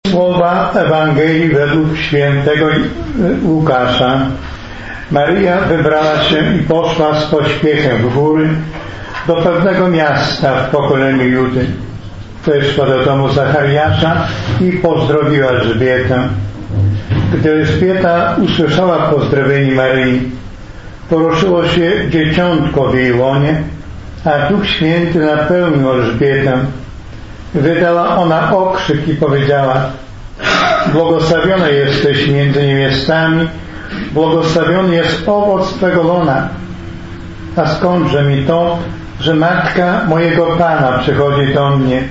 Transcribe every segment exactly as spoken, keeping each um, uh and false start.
Słowa Ewangelii według świętego Łukasza. Maryja wybrała się i poszła z pośpiechem w góry do pewnego miasta w pokoleniu Judy. Weszła do domu Zachariasza i pozdrowiła Elżbietę. Gdy Elżbieta usłyszała pozdrowienie Maryi, poruszyło się dzieciątko w jej łonie, a Duch Święty napełnił Elżbietę. Wydała ona okrzyk i powiedziała: błogosławiona jesteś między niewiastami, błogosławiony jest owoc Twego łona. A skądże mi to, że matka mojego Pana przychodzi do mnie?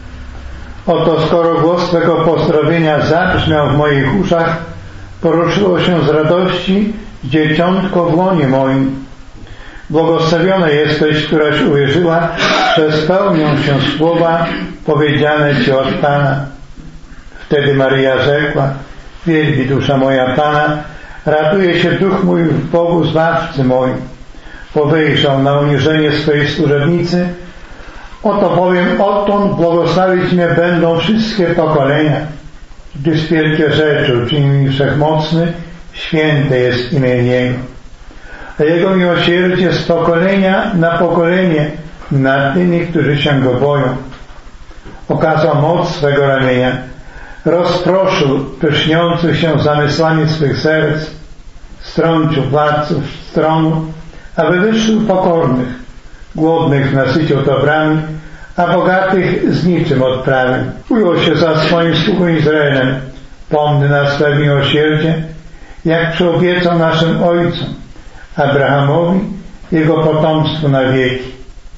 Oto skoro głos Twego pozdrowienia zabrzmiał w moich uszach, poruszyło się z radości dzieciątko w łonie moim. Błogosławiona jesteś, któraś uwierzyła, że spełnią się słowa powiedziane Ci od Pana. Wtedy Maryja rzekła: wielbi dusza moja Pana, raduje się duch mój w Bogu Zbawcy moim, bo wyjrzał na uniżenie swojej służebnicy. Oto bowiem odtąd błogosławić mnie będą wszystkie pokolenia, gdyż wielkie rzeczy uczynił mi Wszechmocny, święte jest imię Jego. A Jego miłosierdzie z pokolenia na pokolenie nad tymi, którzy się Go boją. Okazał moc swego ramienia, rozproszył pyszniących się zamysłami swych serc, strącił władców stronu, a wywyższył pokornych, głodnych nasycił dobrami, a bogatych z niczym odprawił. Ujął się za swoim sługą Izraelem, pomny na swe miłosierdzie, jak przyobiecał naszym ojcom, Abrahamowi, jego potomstwu na wieki.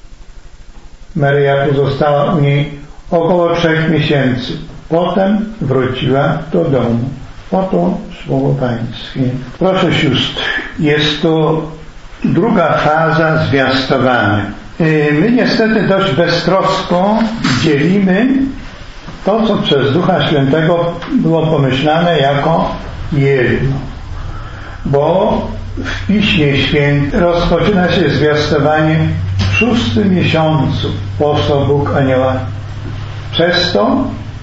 Maryja pozostała u niej około trzech miesięcy. Potem wróciła do domu. Oto słowo Pańskie. Proszę sióstr, jest to druga faza zwiastowania. My niestety dość beztrosko dzielimy to, co przez Ducha Świętego było pomyślane jako jedno. Bo w Piśmie Świętym rozpoczyna się zwiastowanie w szóstym miesiącu. Posłał Bóg anioła. Przez to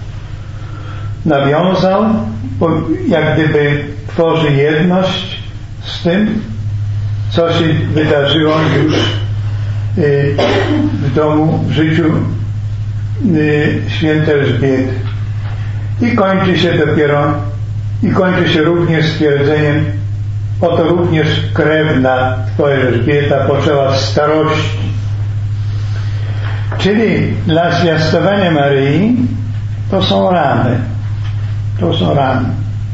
nawiązał, jak gdyby tworzy jedność z tym, co się wydarzyło już w domu, w życiu świętej Elżbiety. I kończy się dopiero, i kończy się również stwierdzeniem: oto również krewna Twoja Elżbieta poczęła w starości. Czyli dla zwiastowania Maryi to są ramy. To są ramy.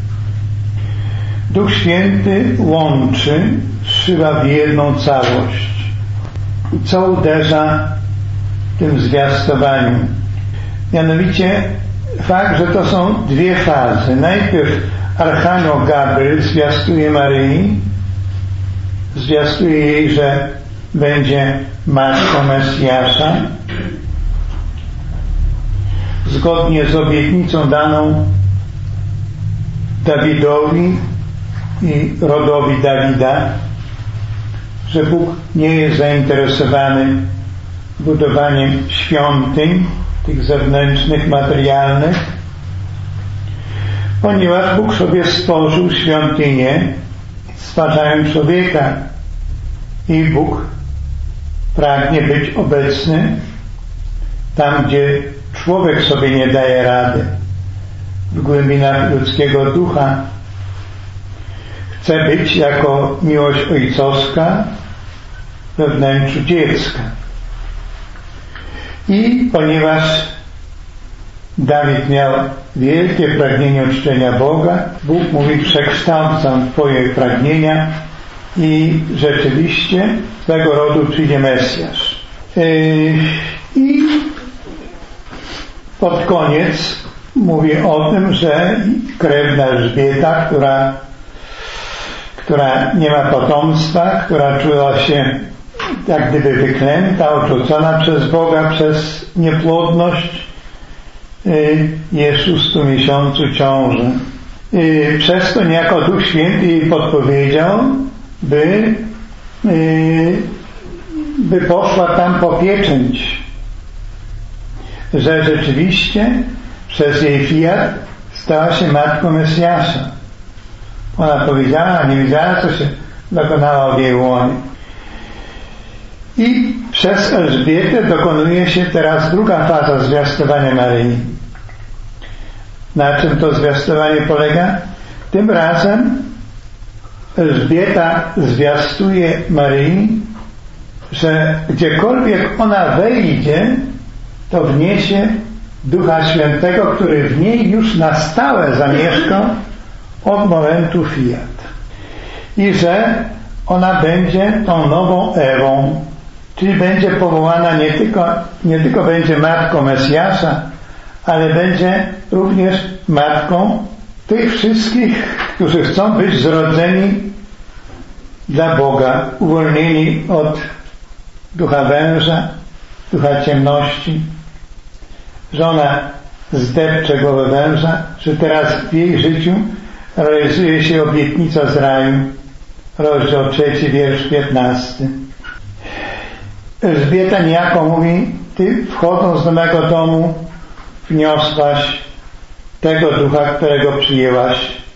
Duch Święty łączy, zszywa w jedną całość. Co uderza w tym zwiastowaniu? Mianowicie fakt, że to są dwie fazy. Najpierw Archanioł Gabriel zwiastuje Maryi, zwiastuje jej, że będzie matką Mesjasza, zgodnie z obietnicą daną Dawidowi i rodowi Dawida, że Bóg nie jest zainteresowany budowaniem świątyń, tych zewnętrznych, materialnych, ponieważ Bóg sobie stworzył świątynię, stwarzając człowieka, i Bóg pragnie być obecny tam, gdzie człowiek sobie nie daje rady, w głębinach ludzkiego ducha. Chce być jako miłość ojcowska we wnętrzu dziecka. I ponieważ Dawid miał wielkie pragnienie uczczenia Boga, Bóg mówi: przekształcam Twoje pragnienia i rzeczywiście z tego rodu przyjdzie Mesjasz. I pod koniec mówi o tym, że krewna Elżbieta, która, która nie ma potomstwa, która czuła się jak gdyby wyklęta, odrzucona przez Boga przez niepłodność, jest w szóstym miesiącu ciąży. Przez to niejako Duch Święty jej podpowiedział, by, by poszła tam po pieczęć, że rzeczywiście przez jej fiat stała się matką Mesjasza. Ona powiedziała, nie wiedziała, co się dokonało w jej łonie. I przez Elżbietę dokonuje się teraz druga faza zwiastowania Maryi. Na czym to zwiastowanie polega? Tym razem Elżbieta zwiastuje Maryi, że gdziekolwiek ona wejdzie, to wniesie Ducha Świętego, który w niej już na stałe zamieszka od momentu fiat. I że ona będzie tą nową Ewą, czyli będzie powołana nie tylko, nie tylko będzie matką Mesjasza, ale będzie również matką tych wszystkich, którzy chcą być zrodzeni dla Boga, uwolnieni od ducha węża, ducha ciemności, że ona zdepcze głowę węża, że teraz w jej życiu realizuje się obietnica z raju, rozdział trzeci, wiersz piętnasty. Elżbieta niejako mówi, ty wchodząc do mego domu wniosłaś tego ducha, którego przyjęłaś.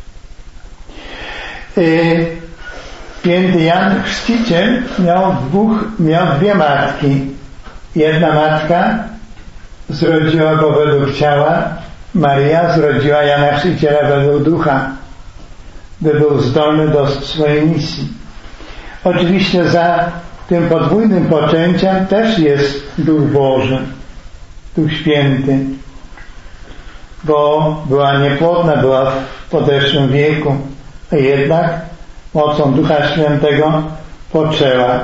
Święty Jan Chrzciciel miał dwóch, miał dwie matki. Jedna matka zrodziła go według ciała, Maria zrodziła Jana Chrzciciela według ducha, by był zdolny do swojej misji. Oczywiście za tym podwójnym poczęciem też jest Duch Boży, Duch Święty, bo była niepłodna, była w podeszłym wieku, a jednak mocą Ducha Świętego poczęła.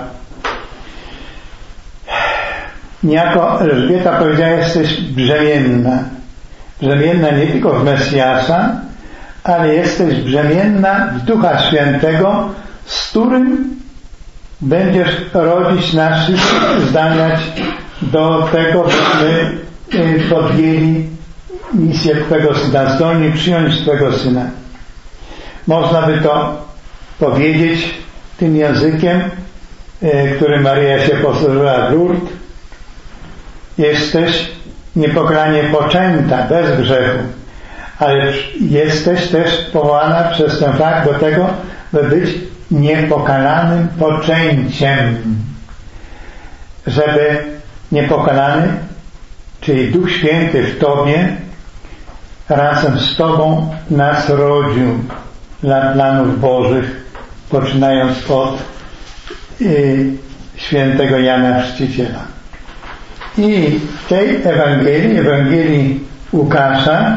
Niejako Elżbieta powiedziała, jesteś brzemienna. Brzemienna nie tylko w Mesjasza, ale jesteś brzemienna w Ducha Świętego, z którym będziesz rodzić naszych, zdaniać do tego, byśmy podjęli misję Twego Syna, zdolni przyjąć Twego Syna. Można by to powiedzieć tym językiem, którym Maryja się posłużyła w Lourdes. Jesteś niepokalanie poczęta, bez grzechu, ale jesteś też powołana przez ten fakt do tego, by być niepokalanym poczęciem. Żeby niepokalany, czyli Duch Święty w Tobie, razem z Tobą nas rodził dla planów Bożych, poczynając od y, świętego Jana Chrzciciela. I w tej Ewangelii, Ewangelii Łukasza,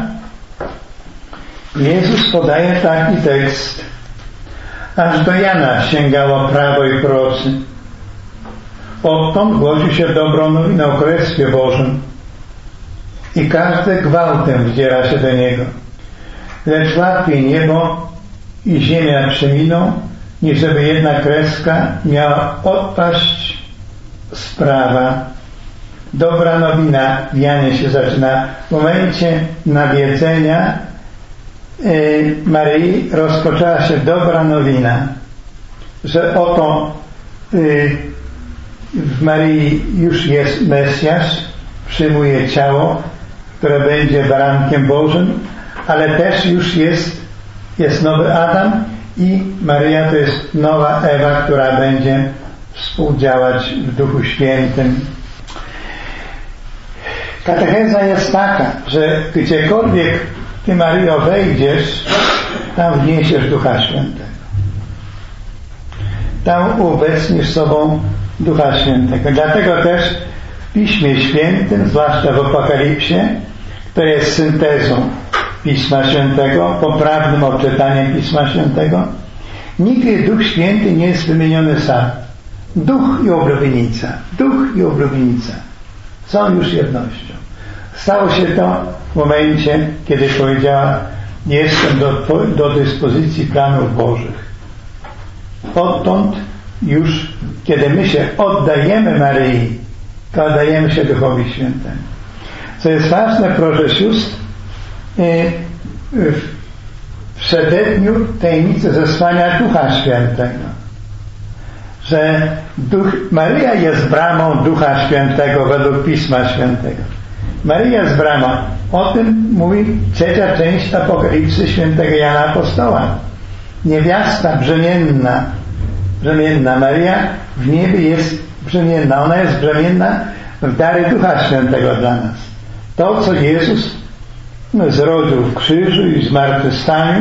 Jezus podaje taki tekst. Aż do Jana sięgało prawo i prorocy. Odtąd głosi się dobrą nowinę o Królestwie Bożym i każdy gwałtem wdziera się do niego. Lecz łatwiej niebo i ziemia przeminą, niż żeby jedna kreska miała odpaść z prawa. Dobra nowina w Janie się zaczyna. W momencie nawiedzenia yy, Maryi rozpoczęła się dobra nowina, że oto yy, w Maryi już jest Mesjasz, przyjmuje ciało, które będzie barankiem Bożym, ale też już jest, jest nowy Adam i Maryja to jest nowa Ewa, która będzie współdziałać w Duchu Świętym. Katecheza jest taka, że gdziekolwiek Ty, Maryjo, wejdziesz, tam wniesiesz Ducha Świętego. Tam uobecnisz sobą Ducha Świętego. Dlatego też w Piśmie Świętym, zwłaszcza w Apokalipsie, to jest syntezą Pisma Świętego, poprawnym odczytaniem Pisma Świętego, nigdy Duch Święty nie jest wymieniony sam. Duch i oblubienica. Duch i oblubienica są już jednością. Stało się to w momencie, kiedy powiedziała: jestem do, do dyspozycji planów Bożych. Odtąd już, kiedy my się oddajemy Maryi, to oddajemy się Duchowi Świętemu. Co jest ważne, proszę sióstr, w przededniu tajemnicy zesłania Ducha Świętego, że Duch, Maryja jest bramą Ducha Świętego według Pisma Świętego. Maryja jest bramą. O tym mówi trzecia część Apokalipsy świętego Jana Apostoła. Niewiasta brzemienna, brzemienna Maryja w niebie jest brzemienna. Ona jest brzemienna w dary Ducha Świętego dla nas. To, co Jezus zrodził w krzyżu i zmartwychwstaniu,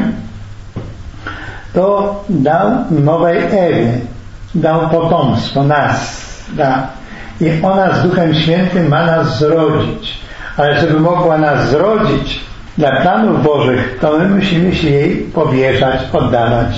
to dał nowej Ewie, dał potomstwo, nas da. I ona z Duchem Świętym ma nas zrodzić. Ale żeby mogła nas zrodzić dla planów Bożych, to my musimy się jej powierzać, oddawać.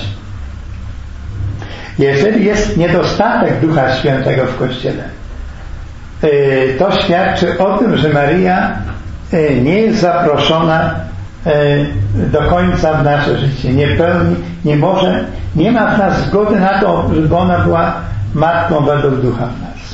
Jeżeli jest niedostatek Ducha Świętego w Kościele, to świadczy o tym, że Maryja nie jest zaproszona do końca w nasze życie. Nie pełni, nie może, nie ma w nas zgody na to, żeby ona była matką według Ducha w nas.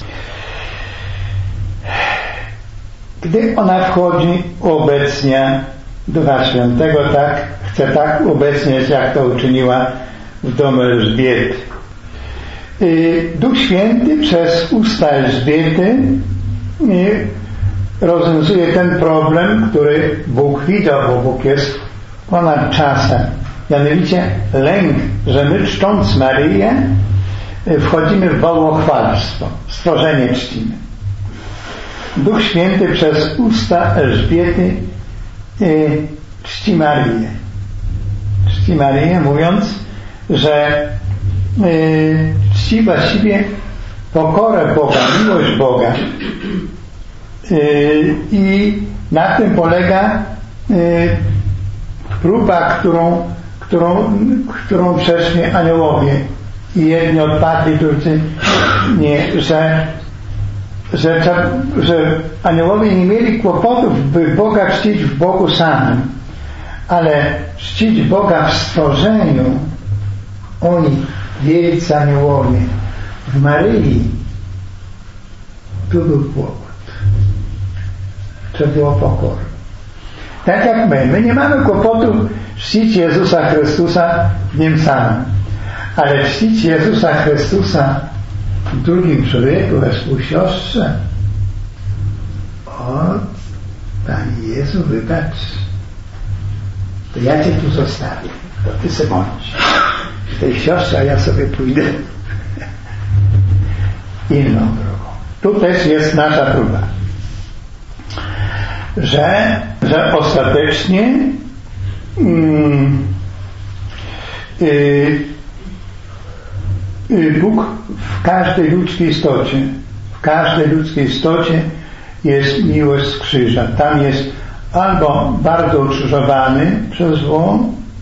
Gdy ona wchodzi, uobecnia Ducha Świętego, tak, chce tak uobecniać, jak to uczyniła w domu Elżbiety. Duch Święty przez usta Elżbiety rozwiązuje ten problem, który Bóg widział, bo Bóg jest ponad czasem. Mianowicie lęk, że my czcząc Maryję wchodzimy w bałwochwalstwo, stworzenie czcimy. Duch Święty przez usta Elżbiety y, czci Maryję. Czci Maryję, mówiąc, że y, czci właściwie pokorę Boga, miłość Boga. Y, I na tym polega y, próba, którą, którą, którą przeszli aniołowie. I jedni odpadli, drudzy nie, że Że, że aniołowie nie mieli kłopotów, by Boga czcić w Bogu samym, ale czcić Boga w stworzeniu, oni, wielcy aniołowie, w Maryi, tu był kłopot. To było pokorę. Tak jak my. My nie mamy kłopotu czcić Jezusa Chrystusa w Nim samym, ale czcić Jezusa Chrystusa w drugim człowieku, we współsiostrze. O, Panie Jezu, wybacz, to ja Cię tu zostawię, to Ty se bądź w tej siostrze, a ja sobie pójdę inną drogą. Tu też jest nasza próba, że, że ostatecznie mm, yy, Bóg w każdej ludzkiej istocie, w każdej ludzkiej istocie jest miłość z krzyża. Tam jest albo bardzo ukrzyżowany przez zło,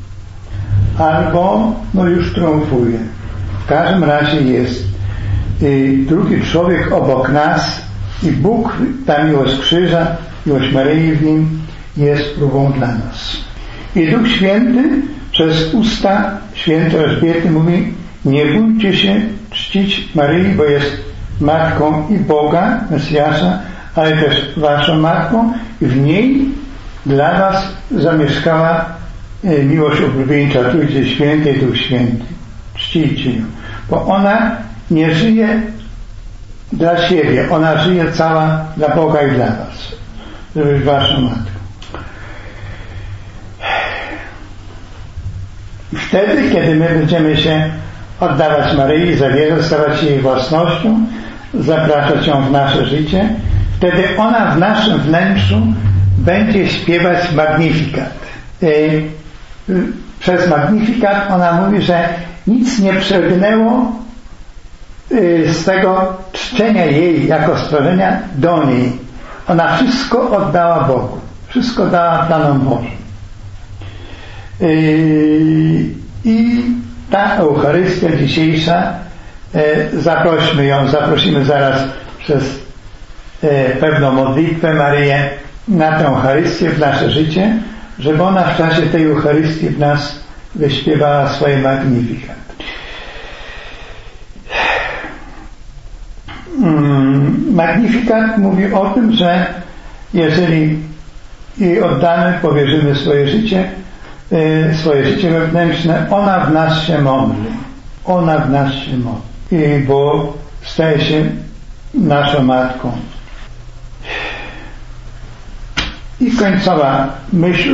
albo no już triumfuje. W każdym razie jest y, drugi człowiek obok nas i Bóg, ta miłość krzyża, miłość Maryi w nim jest próbą dla nas. I Duch Święty przez usta świętej Elżbiety mówi: nie bójcie się czcić Maryi, bo jest matką i Boga, Mesjasza, ale też waszą matką, i w niej dla was zamieszkała miłość oblubieńcza Trójcy Świętej, Duch Święty. Czcijcie ją, bo ona nie żyje dla siebie, ona żyje cała dla Boga i dla was, żeby być waszą matką. I wtedy, kiedy my będziemy się oddawać Maryi, zawierzać, stawać się jej własnością, zapraszać ją w nasze życie, wtedy ona w naszym wnętrzu będzie śpiewać Magnifikat. Przez Magnifikat ona mówi, że nic nie przegnęło z tego czczenia jej jako stworzenia do niej. Ona wszystko oddała Bogu. Wszystko dała planom Bożym. I ta Eucharystia dzisiejsza, zaprośmy ją, zaprosimy zaraz przez pewną modlitwę Maryję na tę Eucharystię w nasze życie, żeby ona w czasie tej Eucharystii w nas wyśpiewała swoje Magnifikat. Magnifikat mówi o tym, że jeżeli jej oddamy, powierzymy swoje życie, swoje życie wewnętrzne, ona w nas się modli. Ona w nas się modli, bo staje się naszą matką. końcowa myśl.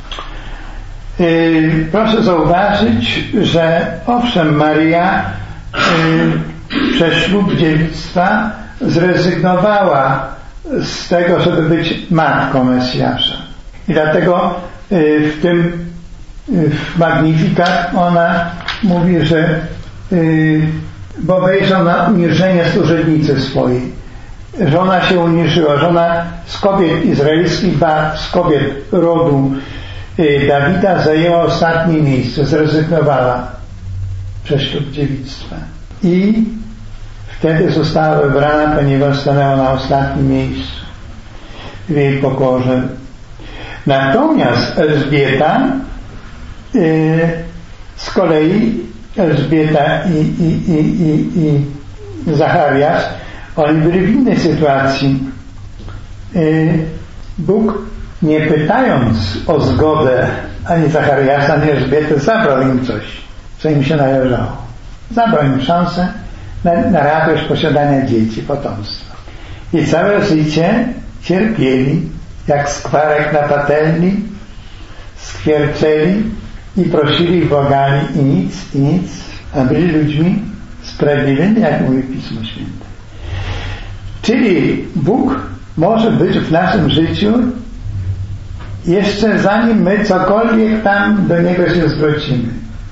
Yy, proszę zauważyć, że owszem, Maria yy, przez ślub dziewictwa zrezygnowała z tego, żeby być matką Mesjasza. I dlatego yy, w tym yy, w Magnificat ona mówi, że yy, bo wejrzał na uniżenie służebnicy swojej, że ona się uniżyła, że ona z kobiet izraelskich, ba z kobiet rodu Dawida zajęła ostatnie miejsce, zrezygnowała przez ślub dziewictwa i wtedy została wybrana, ponieważ stanęła na ostatnim miejscu w jej pokorze. Natomiast Elżbieta yy, z kolei Elżbieta i, i, i, i, i Zachariasz, oni byli w innej sytuacji. Yy, Bóg, nie pytając o zgodę ani Zachariasza, ani Elżbiety, zabrał im coś, co im się należało. Zabrał im szansę na, na radość posiadania dzieci, potomstwa. I całe życie cierpieli, jak skwarek na patelni, skwierczeli i prosili, błagali i nic, i nic, a byli ludźmi sprawiedliwymi, jak mówi Pismo Święte. Czyli Bóg może być w naszym życiu jeszcze zanim my cokolwiek tam do Niego się zwrócimy.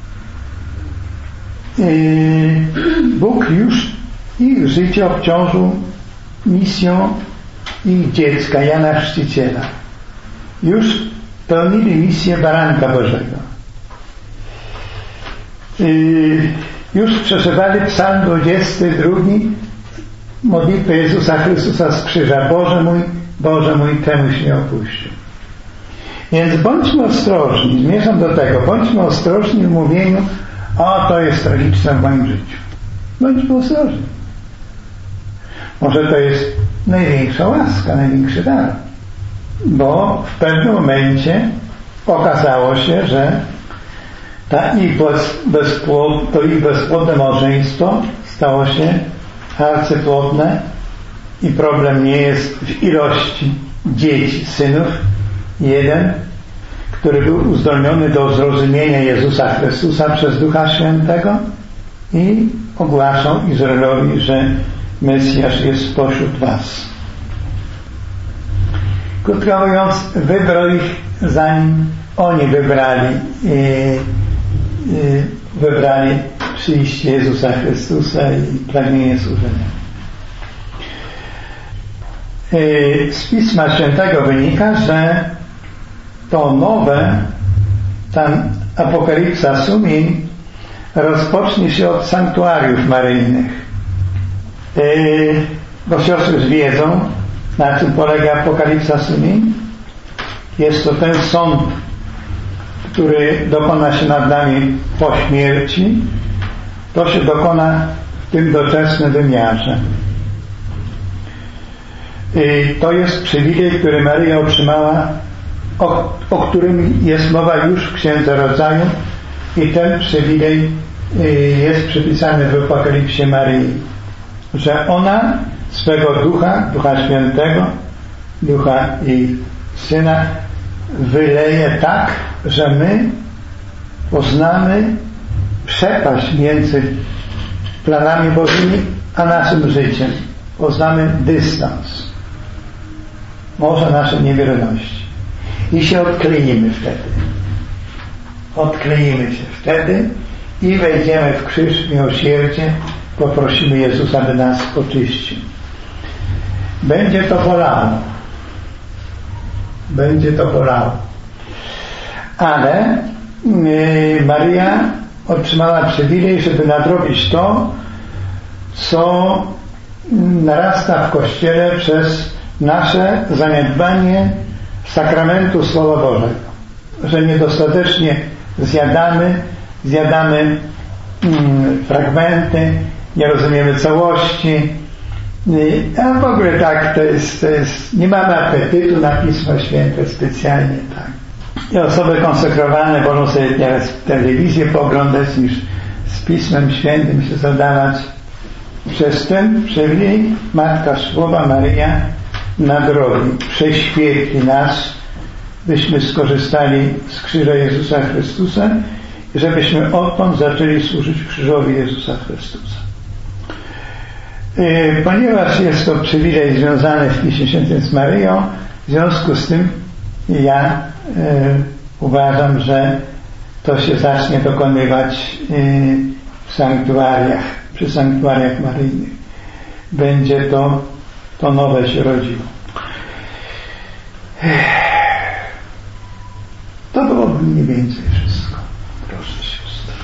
Bóg już ich życie obciążył misją ich dziecka, Jana Chrzciciela. Już pełnili misję Baranka Bożego. Już przeżywali Psalm dwudziesty drugi, modlitwę Jezusa Chrystusa z krzyża. Boże mój, Boże mój, czemuś mnie opuścił. Więc bądźmy ostrożni, zmierzam do tego, bądźmy ostrożni w mówieniu, o, to jest tragiczne w moim życiu. Bądźmy ostrożni. Może to jest największa łaska, największy dar. Bo w pewnym momencie okazało się, że ta ich bezpłod, to ich bezpłodne małżeństwo stało się arcypłodne i problem nie jest w ilości dzieci, synów. Jeden, który był uzdolniony do zrozumienia Jezusa Chrystusa przez Ducha Świętego i ogłaszał Izraelowi, że Mesjasz jest spośród was. Krótko mówiąc, wybrał ich, zanim oni wybrali yy, yy, wybrali przyjście Jezusa Chrystusa i pragnienie służenia. Yy, z Pisma Świętego wynika, że to nowe, tam apokalipsa sumień rozpocznie się od sanktuariów maryjnych. Yy, bo siostry już wiedzą, na czym polega apokalipsa sumień. Jest to ten sąd, który dokona się nad nami po śmierci. To się dokona w tym doczesnym wymiarze. Yy, to jest przywilej, który Maryja otrzymała, o, o którym jest mowa już w Księdze Rodzaju, i ten przywilej yy, jest przypisany w Apokalipsie Maryi, że ona swego Ducha, Ducha Świętego, Ducha i Syna wyleje tak, że my poznamy przepaść między planami Bożymi a naszym życiem. Poznamy dystans, morze naszej niewierności i się odkleimy wtedy. Odkleimy się wtedy i wejdziemy w krzyż miłosierdzie, poprosimy Jezusa, by nas oczyścił. Będzie to bolało. Będzie to bolało. Ale yy, Maryja otrzymała przywilej, żeby nadrobić to, co narasta w Kościele przez nasze zaniedbanie sakramentu Słowa Bożego. Że niedostatecznie zjadamy, zjadamy mm, fragmenty, nie rozumiemy całości, a w ogóle tak, to jest, to jest, nie mamy apetytu na Pismo Święte specjalnie, tak. I osoby konsekrowane wolą sobie teraz telewizję pooglądać, niż z Pismem Świętym się zadawać. Przez ten przywilej Matka Słowa Maryja nadrobi, prześwietli nas byśmy skorzystali z krzyża Jezusa Chrystusa i żebyśmy odtąd zaczęli służyć krzyżowi Jezusa Chrystusa. Ponieważ jest to przywilej związany w Piśmie Świętym z Maryją, w związku z tym ja y, uważam, że to się zacznie dokonywać y, w sanktuariach, przy sanktuariach maryjnych. Będzie to, to nowe się rodziło. To byłoby mniej więcej wszystko. Proszę siostro.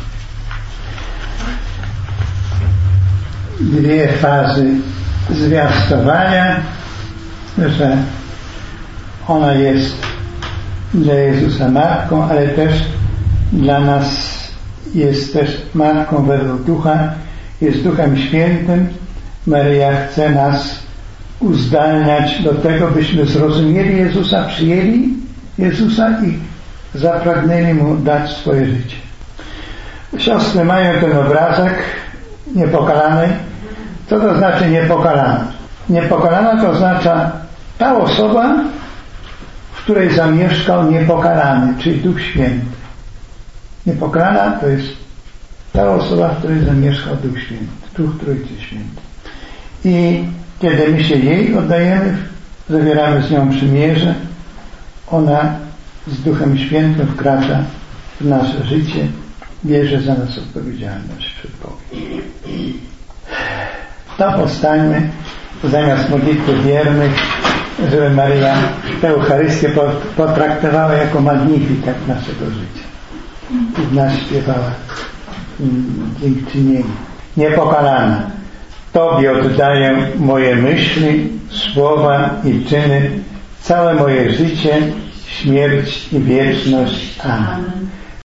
Dwie fazy zwiastowania, że ona jest dla Jezusa matką, ale też dla nas jest też matką według Ducha, jest Duchem Świętym. Maryja chce nas uzdalniać do tego, byśmy zrozumieli Jezusa, przyjęli Jezusa i zapragnęli Mu dać swoje życie. Siostry mają ten obrazek niepokalanej. Co to znaczy niepokalana? Niepokalana to oznacza ta osoba, w której zamieszkał niepokalany, czyli Duch Święty. Niepokalana to jest ta osoba, w której zamieszkał Duch Święty, Duch Trójcy Święty. I kiedy my się jej oddajemy, zawieramy z nią przymierze, ona z Duchem Świętym wkracza w nasze życie, bierze za nas odpowiedzialność przed Bogiem. To powstańmy zamiast modlitwy wiernych, żeby Maryja tę Eucharystię potraktowała jako magnifikat naszego życia i w nas śpiewała dziękczynienie. Niepokalana, Tobie oddaję moje myśli, słowa i czyny, całe moje życie, śmierć i wieczność. Amen.